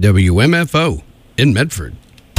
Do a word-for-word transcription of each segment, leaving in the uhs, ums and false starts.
W M F O in Medford.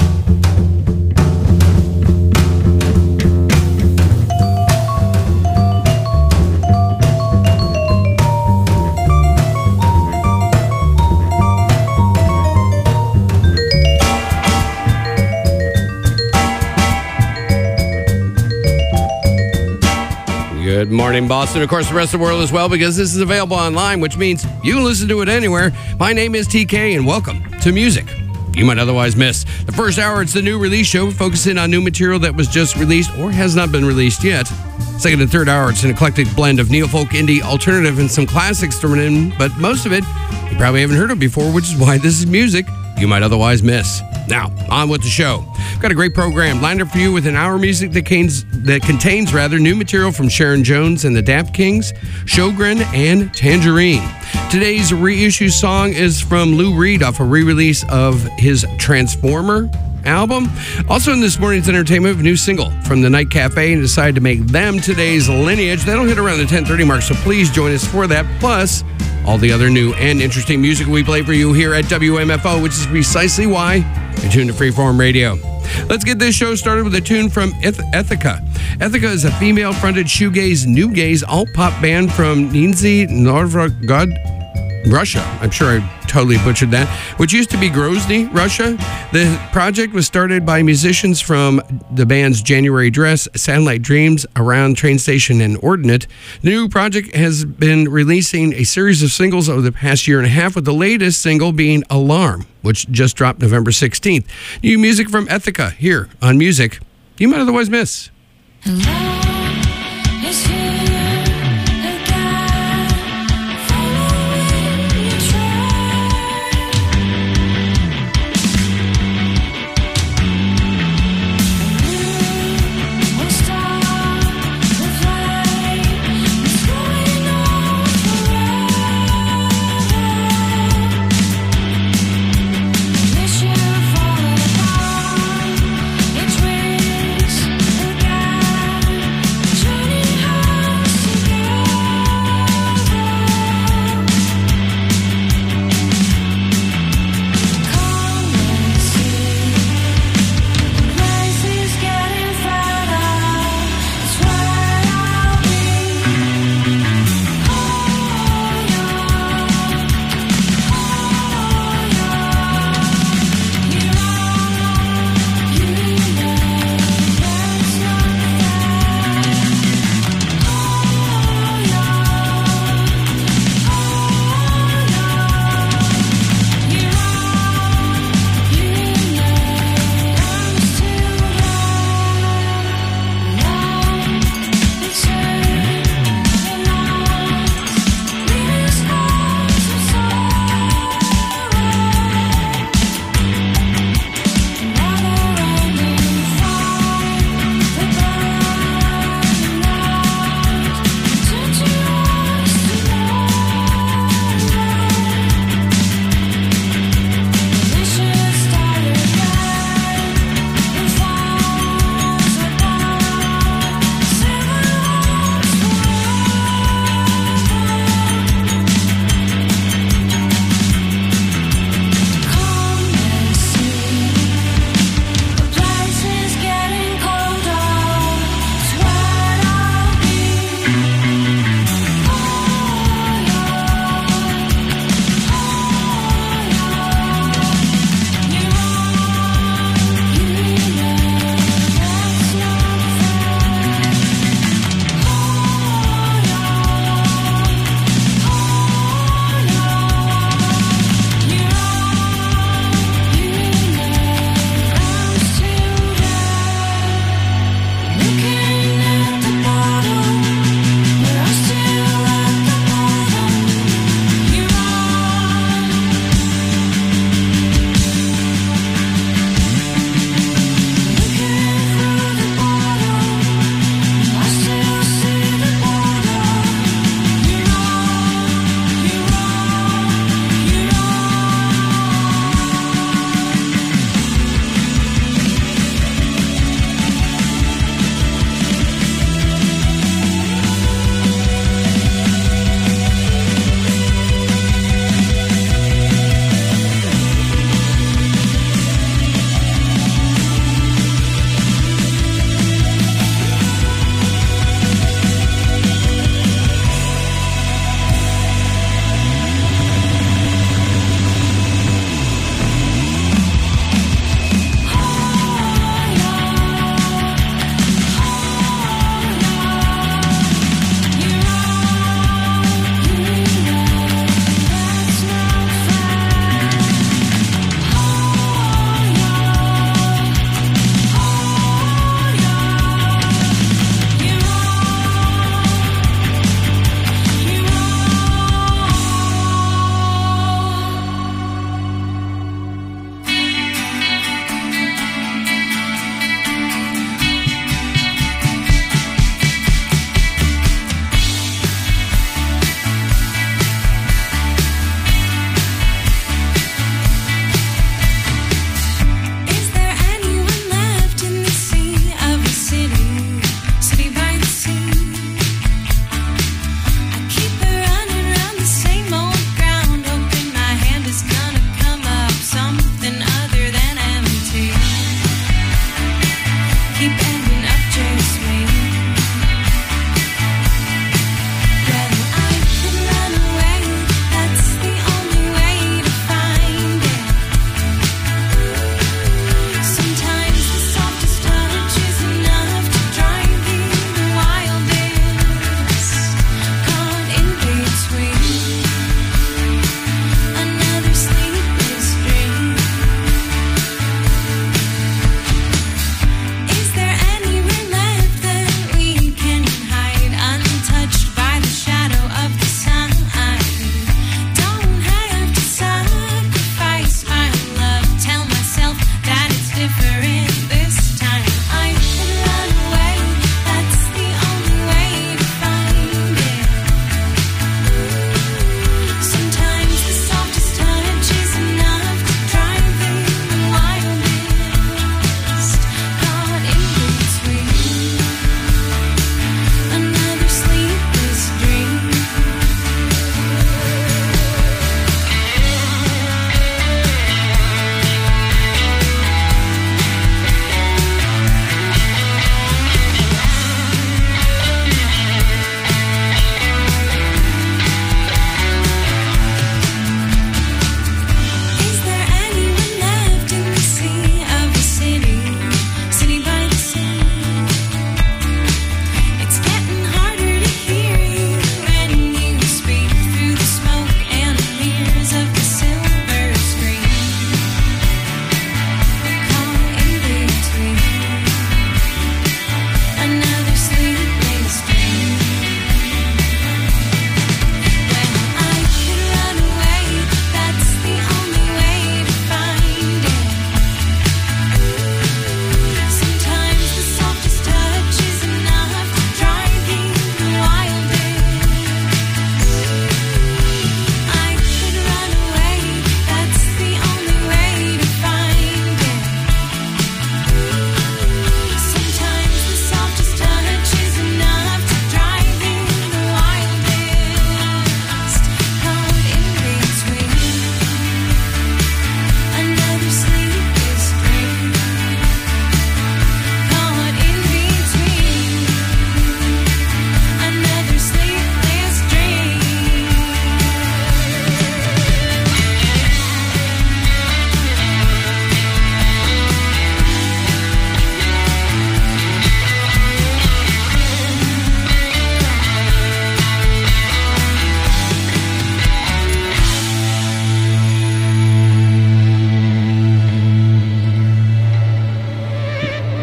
Good morning, Boston. Of course, the rest of the world as well, because this is available online, which means you can listen to it anywhere. My name is T K, and welcome to Music You Might Otherwise Miss. The first hour, it's the new release show, focusing on new material that was just released or has not been released yet. Second and third hour, it's an eclectic blend of neo-folk, indie, alternative, and some classics thrown in, but most of it you probably haven't heard of before, which is why this is Music You Might Otherwise Miss. Now, on with the show. We've got a great program lined up for you with an hour of music that contains, that contains rather new material from Sharon Jones and the Dap Kings, Sjogren, and Tangerine. Today's reissue song is from Lou Reed off a re-release of his Transformer album. Also in this morning's entertainment, a new single from the Night Cafe, and decided to make them today's Lineage. That'll hit around the ten thirty mark, so please join us for that. Plus, all the other new and interesting music we play for you here at W M F O, which is precisely why you're tuned to Freeform Radio. Let's get this show started with a tune from Eth- Ethica. Ethica is a female-fronted shoegaze, new gaze, alt-pop band from Nizhny Novgorod, Russia. I'm sure I totally butchered that. Which used to be Grozny, Russia. The project was started by musicians from the bands January Dress, Satellite Dreams, Around Train Station, and Ordinate. The new project has been releasing a series of singles over the past year and a half, with the latest single being Alarm, which just dropped November sixteenth. New music from Ethica here on Music You Might Otherwise Miss. It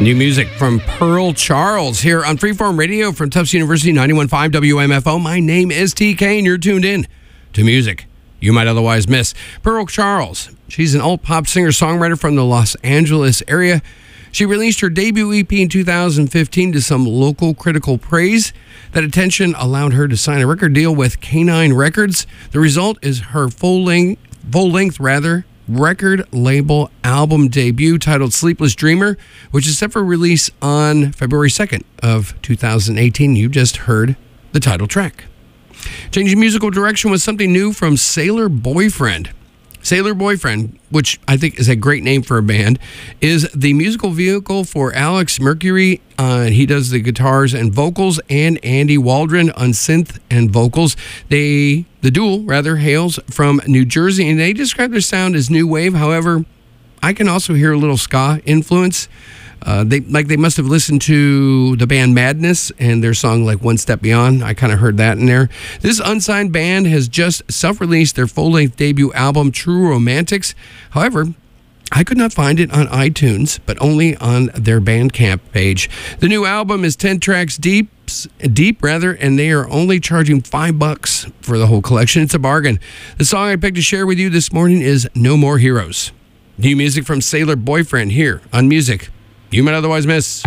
New music from Pearl Charles here on Freeform Radio from Tufts University ninety-one point five W M F O. My name is T K, and you're tuned in to music you might otherwise miss. Pearl Charles, she's an alt-pop singer-songwriter from the Los Angeles area. She released her debut E P in two thousand fifteen to some local critical praise. That attention allowed her to sign a record deal with Canine Records. The result is her full-length, full-length rather, record label album debut titled Sleepless Dreamer, which is set for release on February second of two thousand eighteen. You just heard the title track. Changing musical direction was something new from Sailor Boyfriend. Sailor Boyfriend, which I think is a great name for a band, is the musical vehicle for Alex Mercury. Uh, he does the guitars and vocals, and Andy Waldron on synth and vocals. They, the duo, rather, hails from New Jersey, and they describe their sound as new wave. However, I can also hear a little ska influence. Uh, they like they must have listened to the band Madness and their song like One Step Beyond. I kind of heard that in there. This unsigned band has just self-released their full-length debut album, True Romantics. However, I could not find it on iTunes, but only on their Bandcamp page. The new album is ten tracks deep, deep rather, and they are only charging five bucks for the whole collection. It's a bargain. The song I picked to share with you this morning is No More Heroes. New music from Sailor Boyfriend here on Music You Might Otherwise Miss.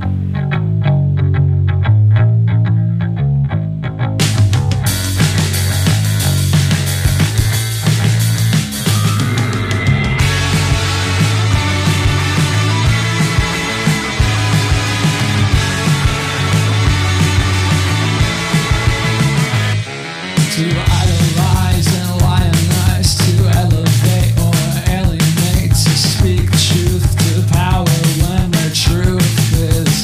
To idolize and lionize, to elevate or alienate, to speak truth to power when their truth is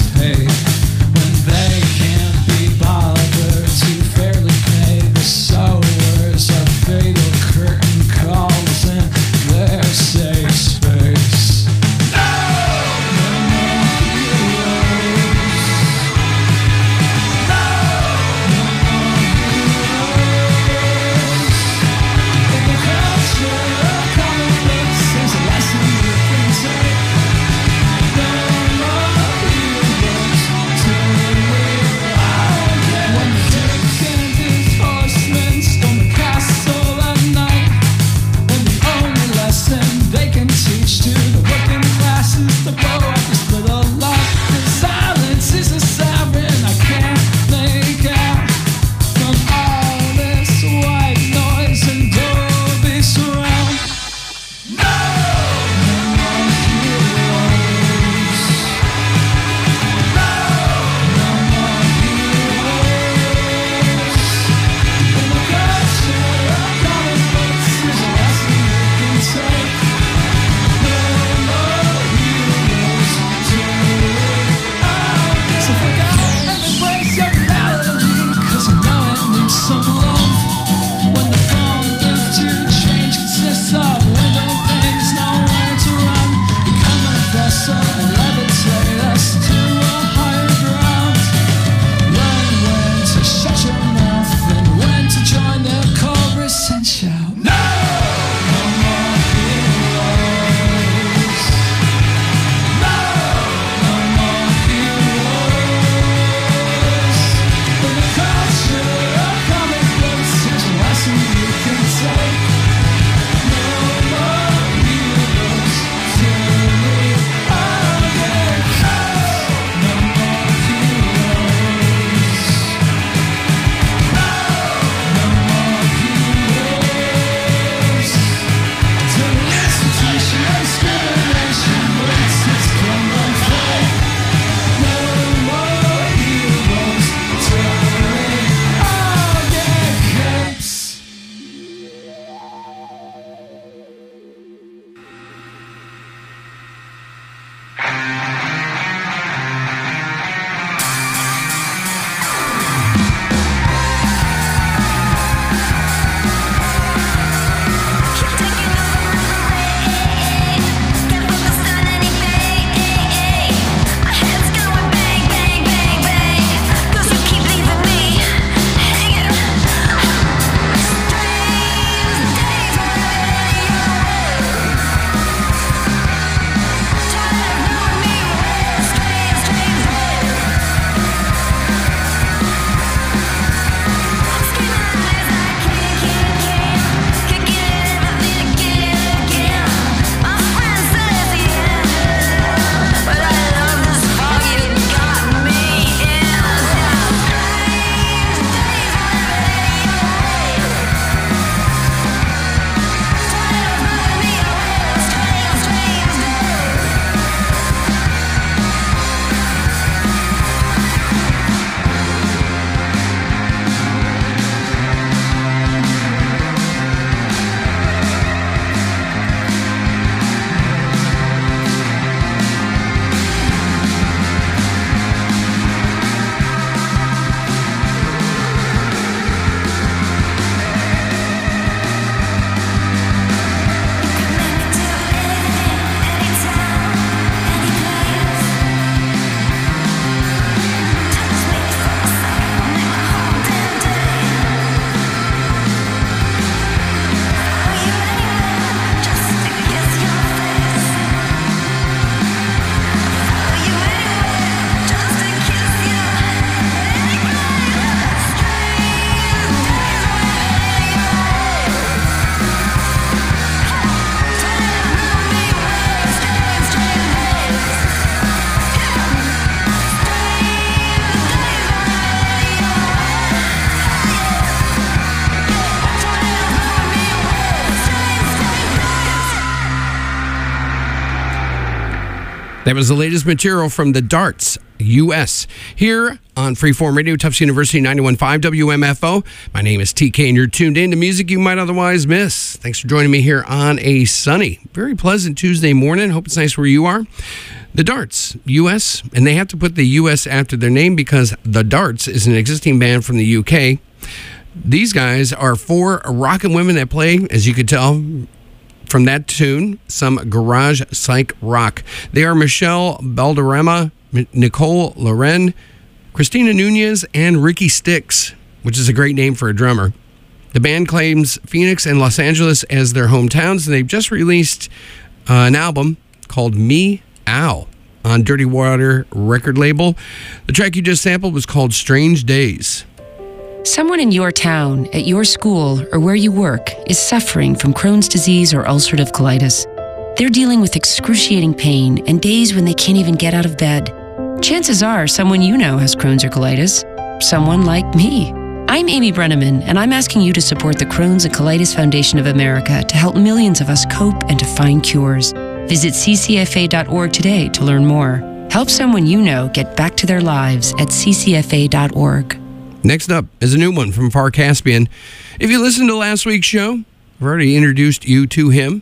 That was the latest material from the Darts, U S Here on Freeform Radio, Tufts University, ninety-one point five W M F O. My name is T K, and you're tuned in to music you might otherwise miss. Thanks for joining me here on a sunny, very pleasant Tuesday morning. Hope it's nice where you are. The Darts, U S, and they have to put the U S after their name because the Darts is an existing band from the U K. These guys are four rockin' women that play, as you could tell from that tune, some garage psych rock. They are Michelle Balderrama, Nicole Loren, Christina Nunez, and Ricky Styx, which is a great name for a drummer. The band claims Phoenix and Los Angeles as their hometowns, and they've just released uh, an album called Me Ow on Dirty Water record label. The track you just sampled was called Strange Days. Someone in your town, at your school, or where you work is suffering from Crohn's disease or ulcerative colitis. They're dealing with excruciating pain and days when they can't even get out of bed. Chances are someone you know has Crohn's or colitis. Someone like me. I'm Amy Brenneman, and I'm asking you to support the Crohn's and Colitis Foundation of America to help millions of us cope and to find cures. Visit c c f a dot org today to learn more. Help someone you know get back to their lives at c c f a dot org. Next up is a new one from Far Caspian. If you listened to last week's show, I've already introduced you to him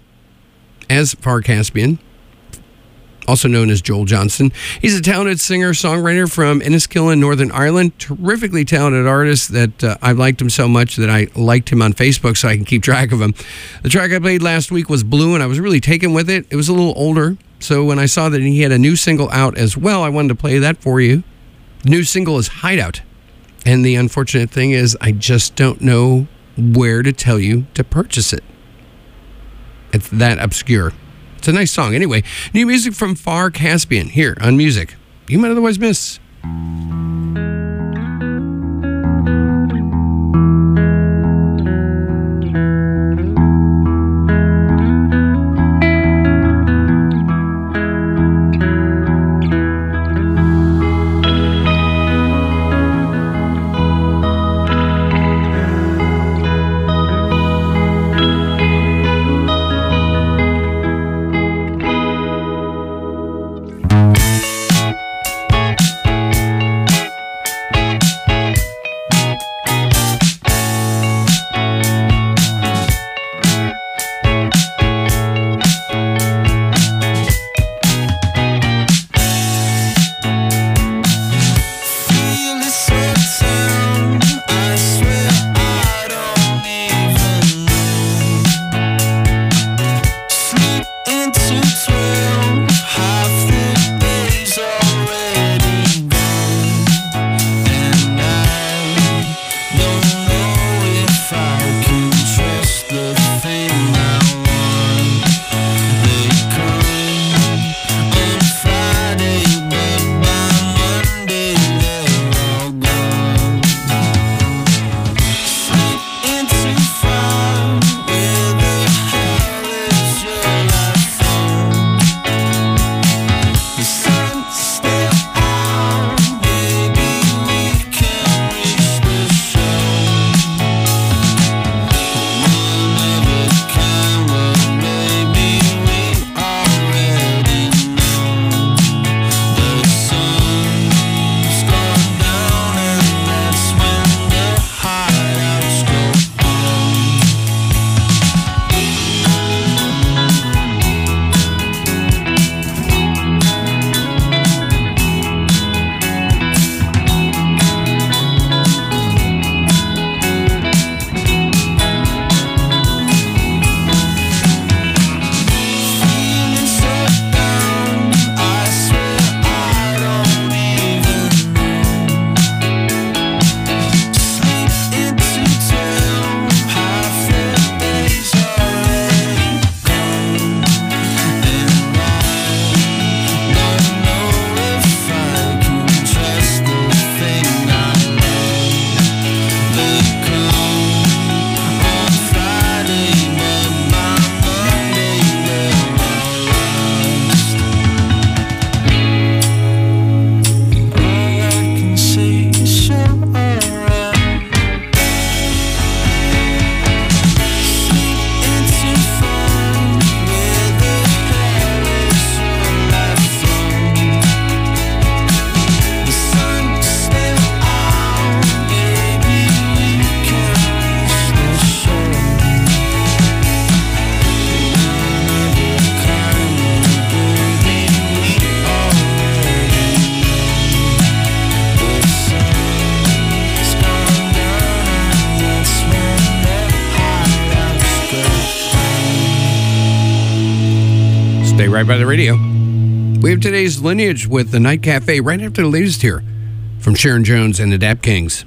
as Far Caspian, also known as Joel Johnston. He's a talented singer-songwriter from Enniskillen, Northern Ireland. Terrifically talented artist that uh, I liked him so much that I liked him on Facebook so I can keep track of him. The track I played last week was Blue, and I was really taken with it. It was a little older, so when I saw that he had a new single out as well, I wanted to play that for you. The new single is Hideout. And the unfortunate thing is I just don't know where to tell you to purchase it. It's that obscure. It's a nice song. Anyway, new music from Far Caspian here on Music You Might Otherwise Miss. right by the radio. We have today's lineage with the Night Cafe right after the latest here from Sharon Jones and the Dap Kings.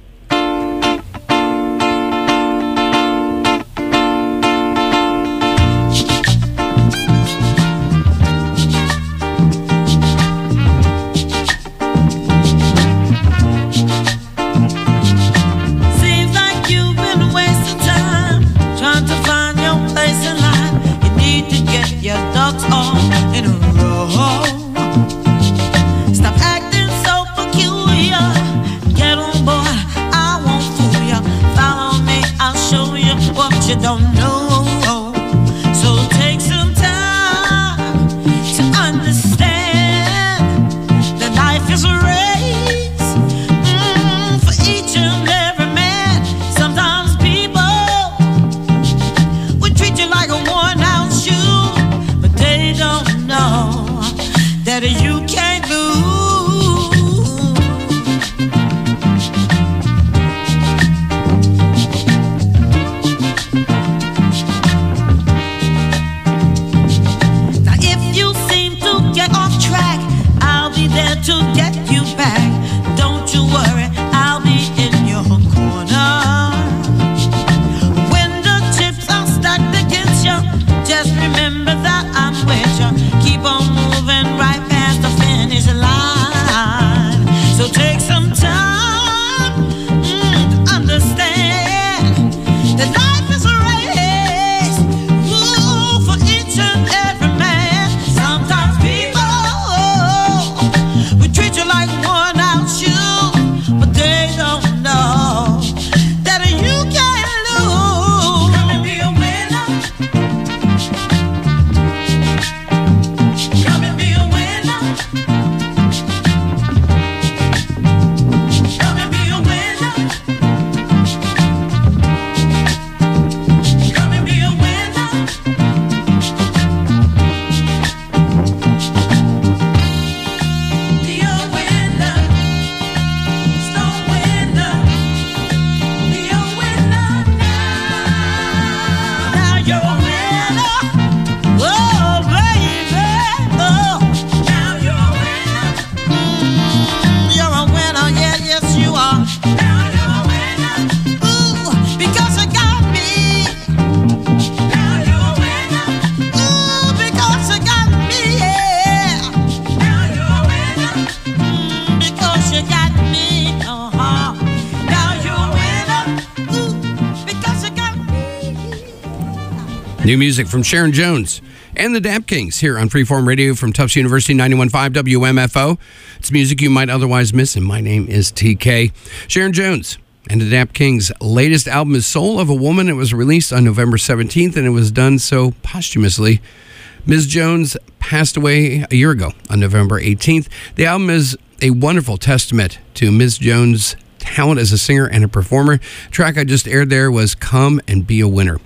New music from Sharon Jones and the Dap Kings here on Freeform Radio from Tufts University ninety-one point five W M F O. It's music you might otherwise miss, and my name is T K. Sharon Jones and the Dap Kings' latest album is Soul of a Woman. It was released on November seventeenth, and it was done so posthumously. Miz Jones passed away a year ago on November eighteenth. The album is a wonderful testament to Miz Jones' talent as a singer and a performer. The track I just aired there was Come and Be a Winner.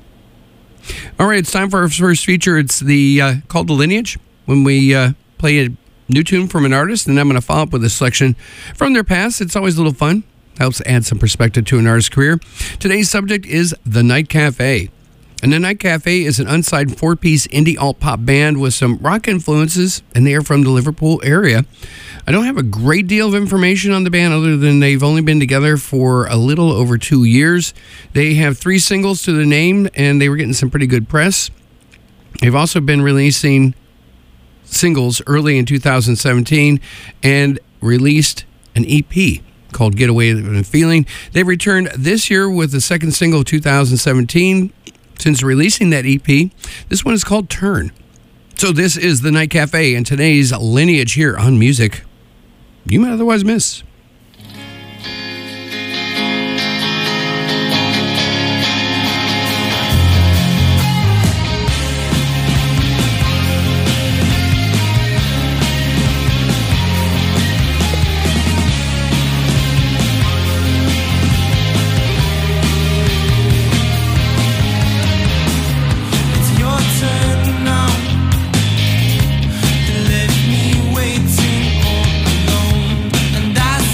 All right, it's time for our first feature. It's the uh, called The Lineage, when we uh, play a new tune from an artist, and I'm going to follow up with a selection from their past. It's always a little fun. Helps add some perspective to an artist's career. Today's subject is The Night Cafe. And The Night Cafe is an unsigned four-piece indie alt-pop band with some rock influences, and they are from the Liverpool area. I don't have a great deal of information on the band other than they've only been together for a little over two years. They have three singles to the name, and they were getting some pretty good press. They've also been releasing singles early in two thousand seventeen and released an E P called Get Away with a Feeling. They've returned this year with the second single of two thousand seventeen. Since releasing that E P, this one is called Turn. So this is The Night Cafe and today's Lineage here on Music You Might Otherwise Miss. Waiting all alone, and I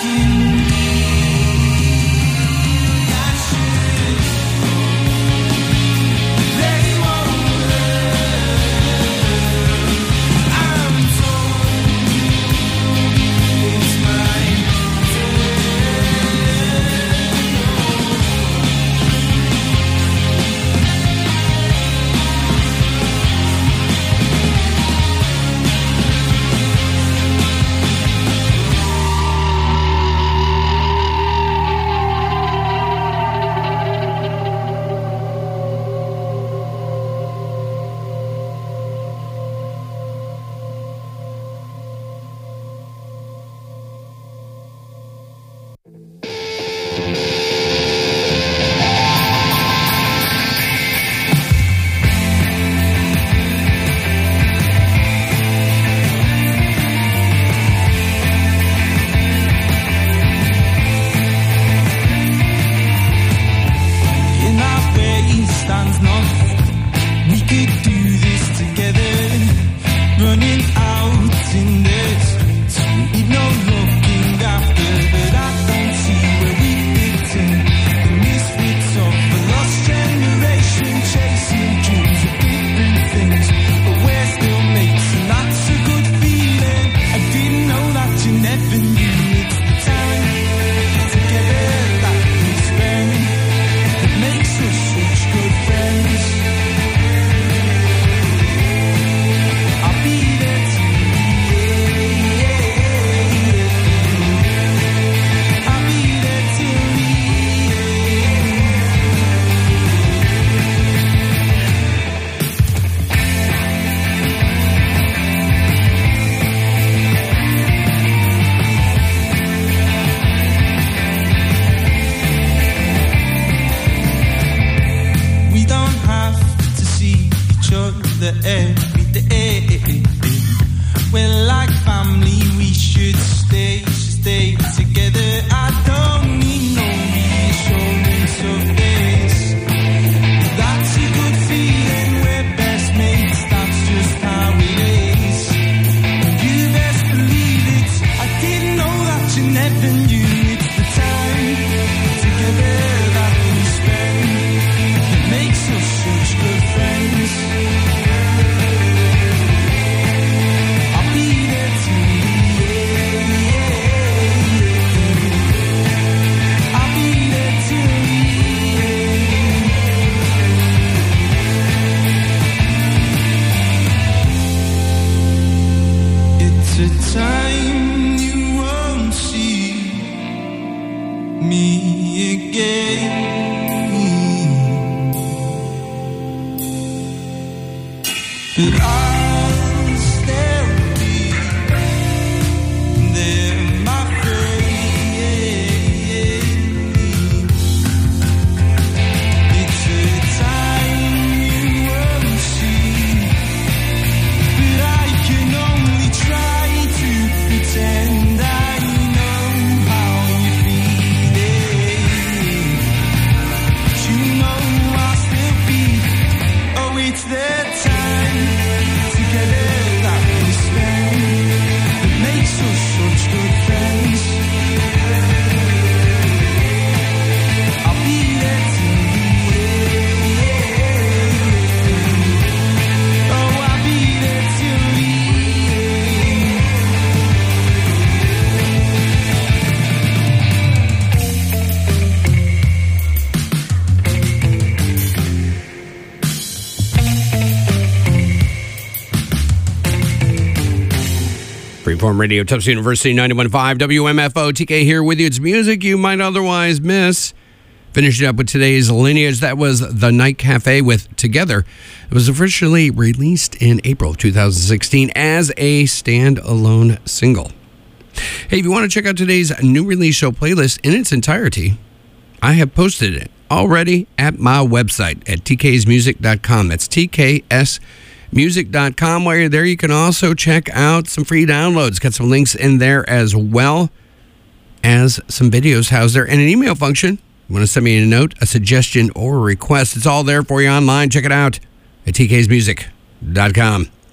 Freeform Radio, Tufts University, ninety-one point five W M F O. T K here with you. It's music you might otherwise miss. Finishing up with today's Lineage, that was The Night Cafe with Together. It was officially released in April of two thousand sixteen as a standalone single. Hey, if you want to check out today's new release show playlist in its entirety, I have posted it already at my website at t k s music dot com. That's T K S music dot com. While you're there, you can also check out some free downloads. Got some links in there as well as some videos housed there and an email function. You want to send me a note, a suggestion, or a request. It's all there for you online. Check it out at t k s music dot com.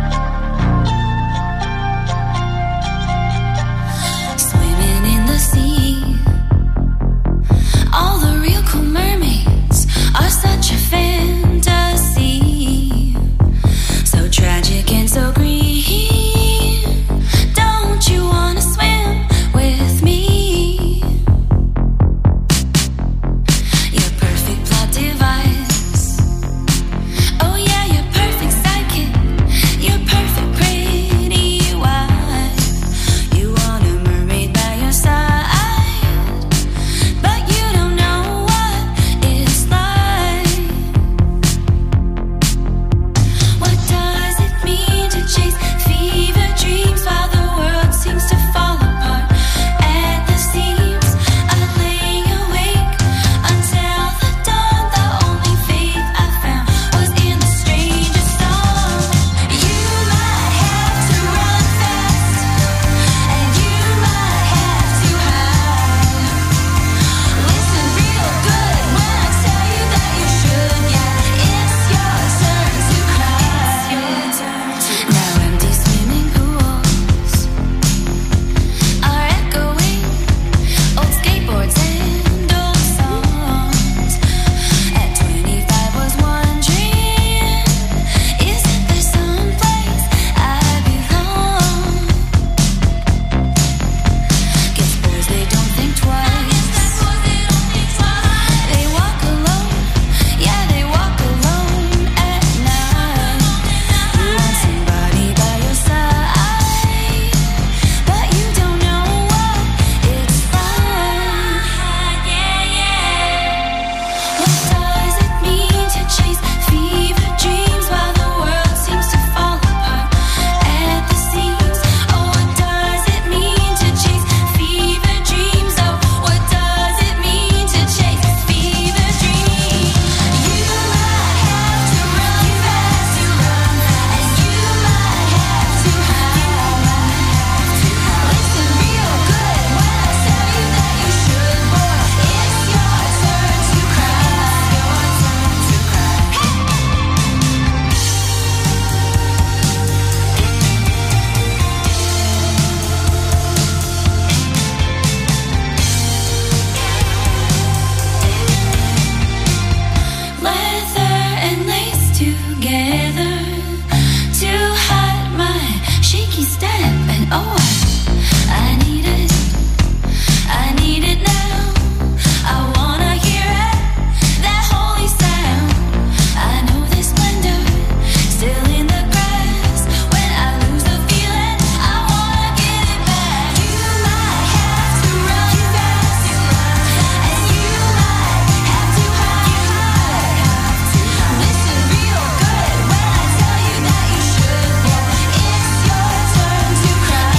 together to hide my shaky step. And oh, I, I need it, I need it now. I wanna hear it, that holy sound. I know the splendor still in the grass. When I lose the feeling, I wanna get it back. You might have to run fast, and you might have to hide. Listen real good when I tell you that you should. It's your turn to cry.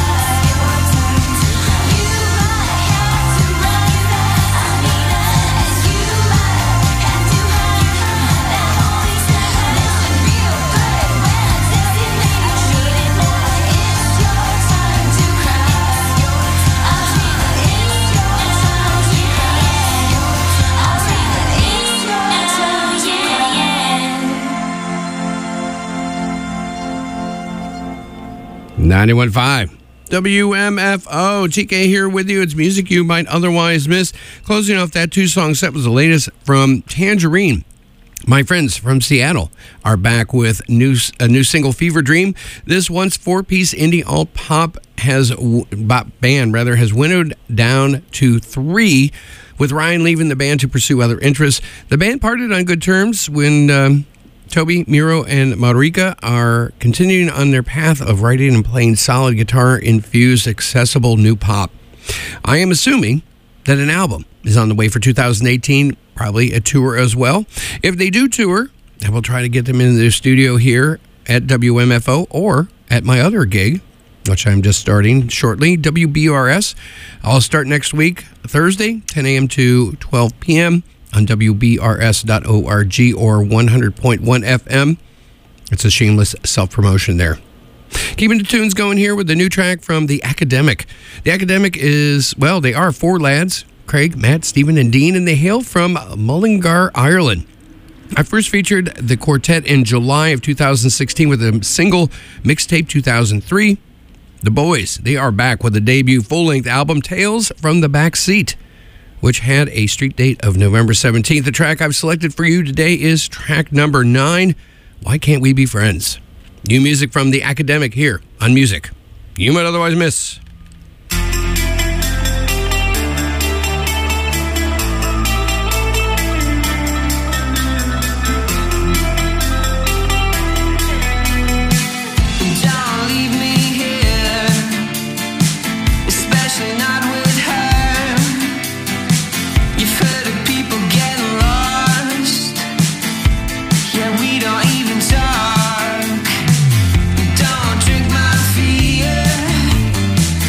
You might have to run fast, I mean it, and you might have to hide. That holy sound. Listen real good when I tell you that you should. It's your turn to cry. I'll see that it's your turn to cry. I'll see that it's your turn, yeah, yeah. ninety-one point five W M F O. T K here with you. It's music you might otherwise miss. Closing off that two-song set was the latest from Tangerine. My friends from Seattle are back with new, a new single, Fever Dream. This once four-piece indie alt-pop has w- bop band rather has winnowed down to three, with Ryan leaving the band to pursue other interests. The band parted on good terms when um, Toby, Miro, and Marika are continuing on their path of writing and playing solid guitar-infused, accessible new pop. I am assuming that an album is on the way for two thousand eighteen, probably a tour as well. If they do tour, I will try to get them in the studio here at W M F O or at my other gig, which I'm just starting shortly, W B R S. I'll start next week, Thursday, ten a.m. to twelve p.m. on W B R S dot org or one hundred point one F M. It's a shameless self-promotion there. Keeping the tunes going here with the new track from The Academic. The Academic is, well, they are four lads, Craig, Matt, Stephen, and Dean, and they hail from Mullingar, Ireland. I first featured the quartet in July of two thousand sixteen with a single, Mixtape two thousand three. The boys, they are back with a debut full-length album, Tales from the Back Seat, which had a street date of November seventeenth. The track I've selected for you today is track number nine, Why Can't We Be Friends? New music from The Academic here on Music You Might Otherwise Miss. Don't leave me here, especially not with her. You've heard of people getting lost. Yeah, we don't even talk. Don't drink my fear.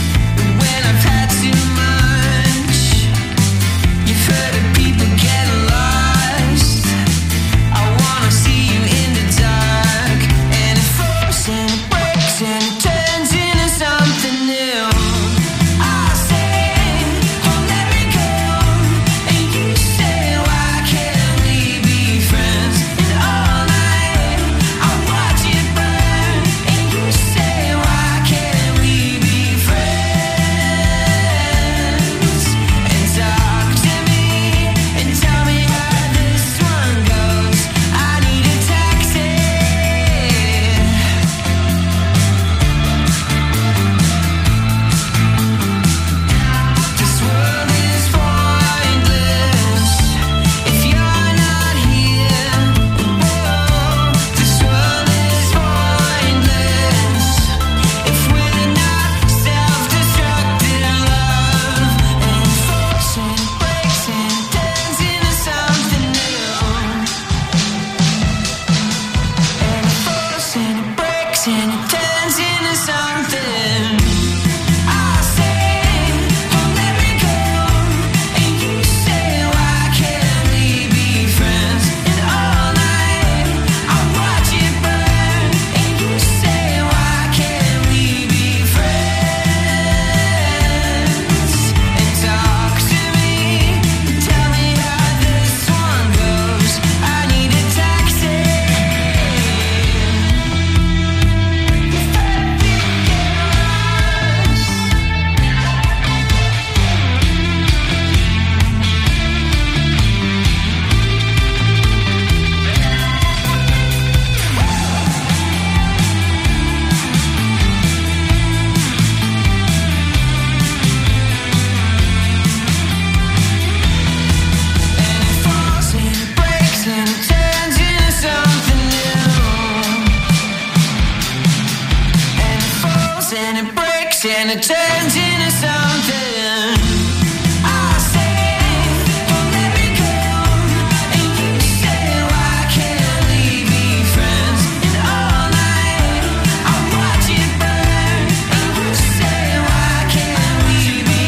it turns into something. I say, well, let me go. And you say, why can't we be friends? And all night I watch it burn. And you say, why can't we be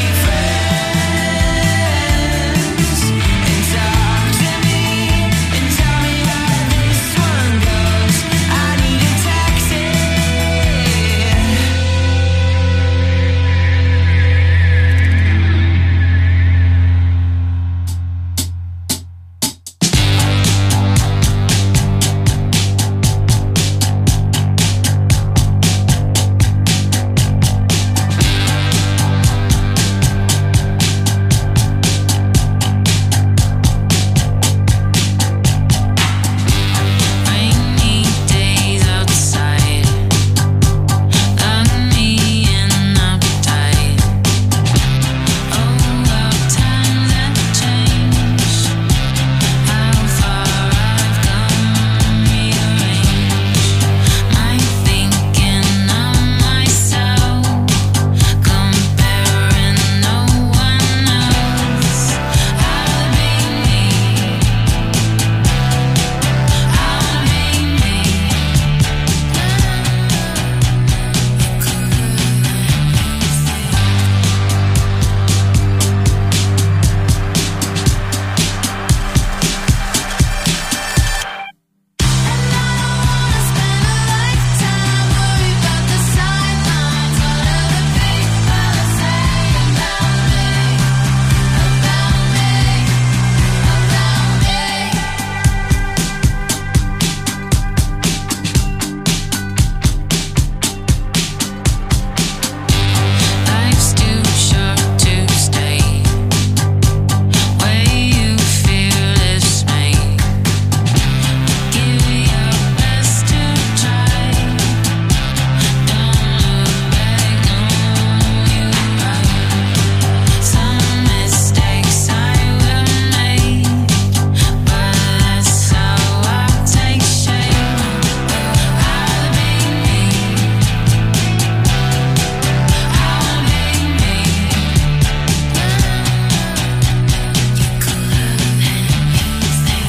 friends? And talk to me and tell me how this one goes. I need a taxi. Rainy days outside got me in uptight. Oh, well, times have changed. How far I've come, rearranged my thinking of myself, comparing no one else. I'll be me. I'll be me. Life's too short to stay where you feel dismay. Give your best to try. Don't look back, no, you right. Some mistakes I will make, but that's how I take shape. I'll be me. I'll be me. You're cooler than you think.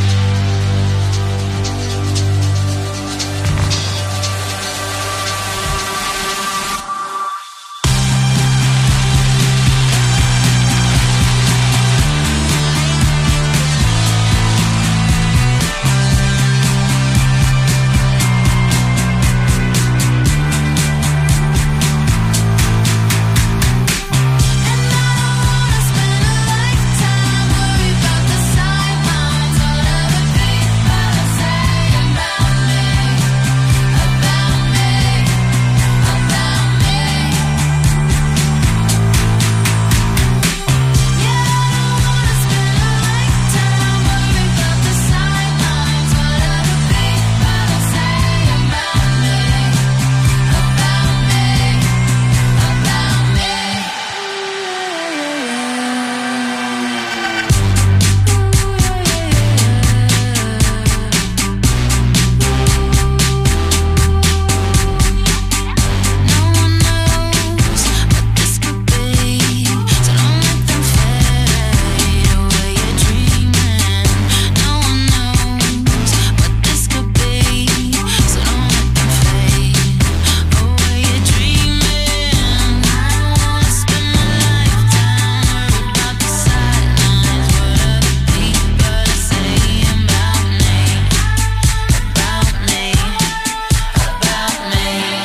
No one knows what this could be, so don't let them fade away your dreaming. No one knows what this could be, so don't let them fade away your dreaming. I don't wanna spend my lifetime worried about the sidelines. What other people are saying about me, about me, about me.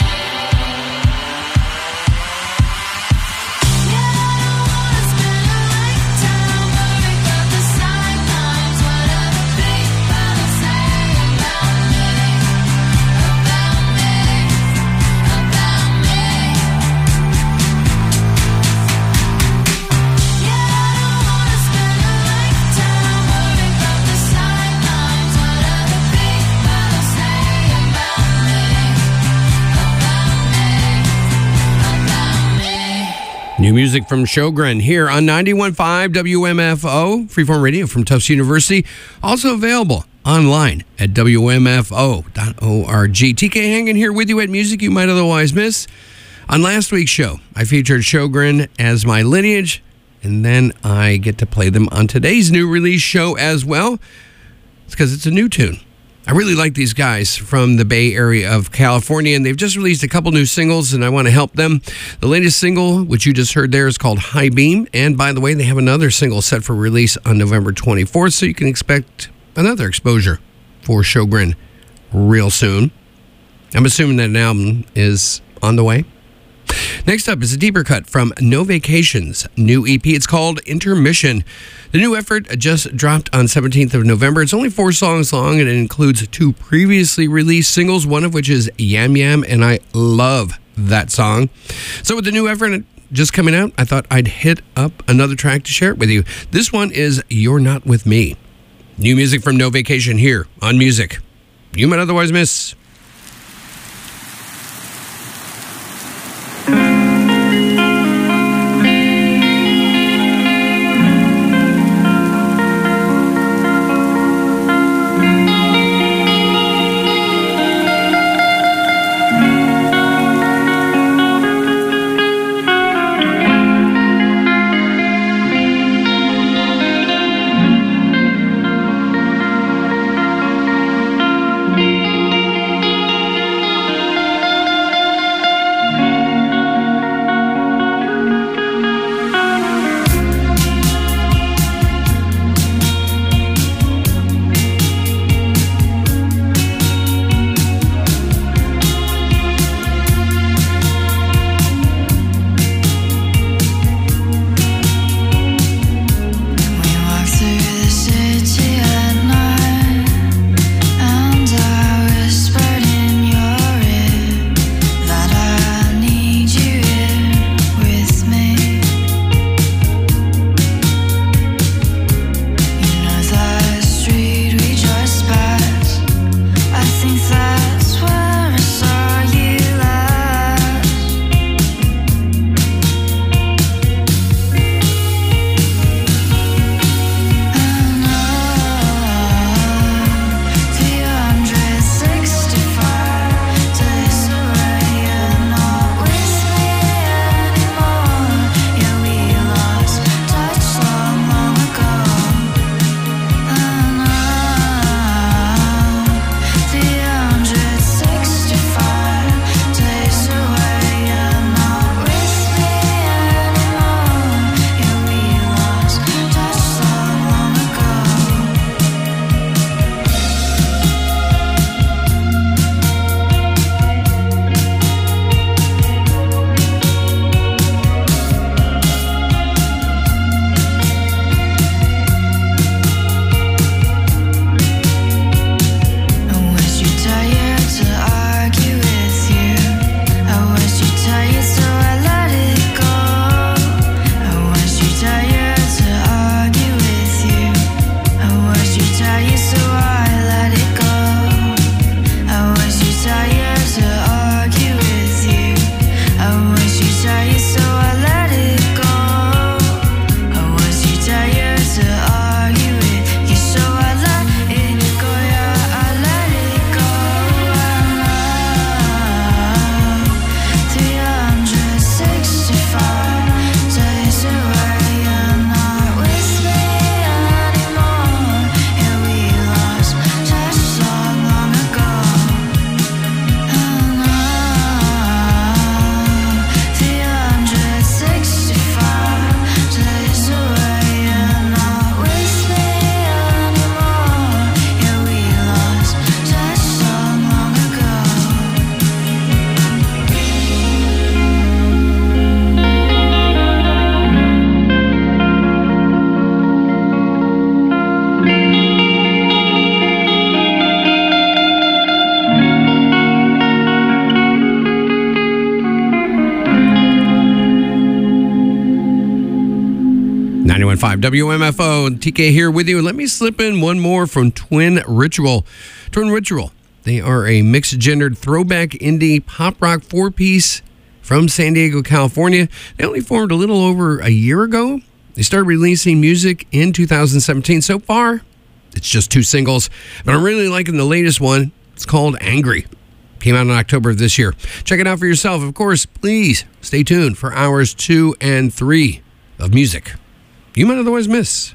New music from Sjogren here on ninety-one point five W M F O, Freeform Radio from Tufts University. Also available online at W M F O dot org. T K hanging here with you at music you might otherwise miss. On last week's show, I featured Sjogren as my lineage, and then I get to play them on today's new release show as well. It's because it's a new tune. I really like these guys from the Bay Area of California, and they've just released a couple new singles, and I want to help them. The latest single, which you just heard there, is called High Beam, and by the way, they have another single set for release on November twenty-fourth, so you can expect another exposure for Sjogren real soon. I'm assuming that an album is on the way. Next up is a deeper cut from No Vacation's new E P. It's called Intermission. The new effort just dropped on seventeenth of November. It's only four songs long, and it includes two previously released singles, one of which is Yam Yam, and I love that song. So with the new effort just coming out, I thought I'd hit up another track to share it with you. This one is You're Not With Me. New music from No Vacation here on Music You Might Otherwise Miss. ninety-one point five W M F O, T K here with you. Let me slip in one more from Twin Ritual. Twin Ritual, they are a mixed-gendered throwback indie pop rock four-piece from San Diego, California. They only formed a little over a year ago. They started releasing music in two thousand seventeen. So far, it's just two singles, but I'm really liking the latest one. It's called Angry. Came out in October of this year. Check it out for yourself. Of course, please stay tuned for hours two and three of music you might otherwise miss.